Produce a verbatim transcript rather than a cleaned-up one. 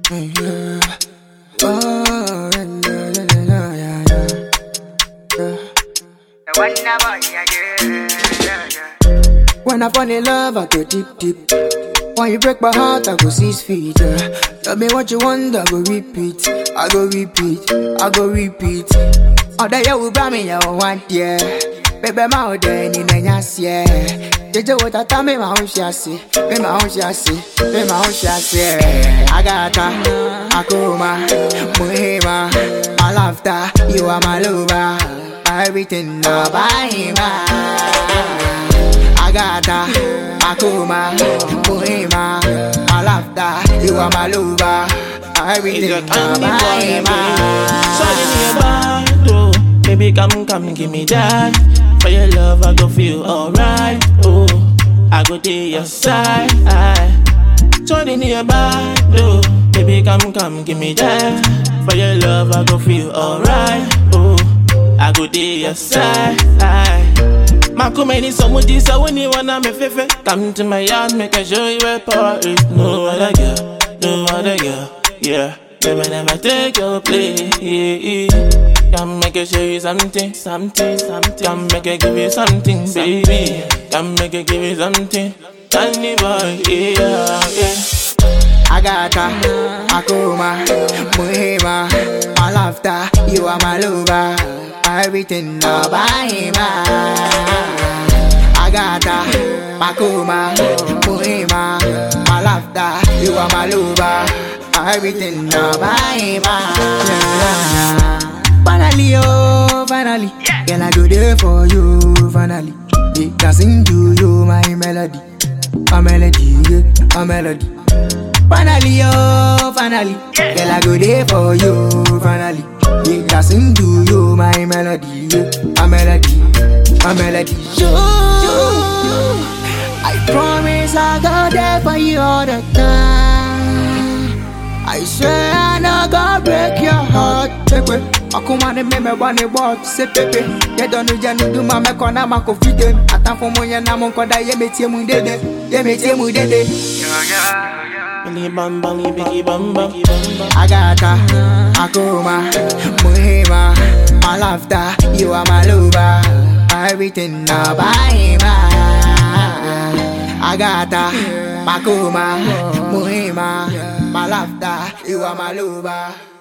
Yeah. Oh, yeah, yeah, yeah, yeah, yeah. The one that boy, yeah, yeah, yeah. When I fall in love, I go deep, deep. When you break my heart, I go six feet. Yeah. Tell me what you want, I go repeat. I go repeat, I go repeat. All the you will buy me, I want, yeah. Baby, my old day, in the yes, yeah. Did you what I tell me, my own chassis? Me, my own chassis, me, my own chassis. I got a Akuma, Muhima, my laughter, you are my lover. Everything, no, by him. I got a Akuma, Muhima, my laughter, you are my lover. Everything, no, by him. Baby, come, come, give me that. For your love, I go feel alright. Oh, I go to your side. Join in your body. Oh, baby, come, come, give me that. For your love, I go feel alright. Oh, I go to your side. Makumeni somebody, so when you wanna me fefe, come to my yard, make I show you where power is. No other girl, no other girl, yeah. Never, never take your place. Come make I show you something, something, something. Come make I give you something, baby. Come make I give you something, tiny boy, yeah, yeah. I got a Akuma, Muhima, my laughter, you are my lover. Everything now by him. I got a Akuma, Muhima, my laughter, you are my lover. Everything now by him. Finally, oh, finally, girl, I go there for you, finally. They can sing to you my melody, a melody, yeah, a melody. Finally, oh, finally, girl, I go there for you, finally. They can sing to you my melody, yeah, a melody, a melody. You, you, I promise I'll go there for you all the time. I swear I no go break your heart. Akuma ne me me wane what say pepe. Ye don't know janu do ma me kona ma ko fide. Atamfo mo ye na mo nkoda ye metie mu dede. Ye metie mu dede. Bali bam bam biggie bam bam. I got a Akuma, Muhima, my laughter, you are my lover. Everything now by him. I got a Akuma, Muhima, my laughter, you are my lover.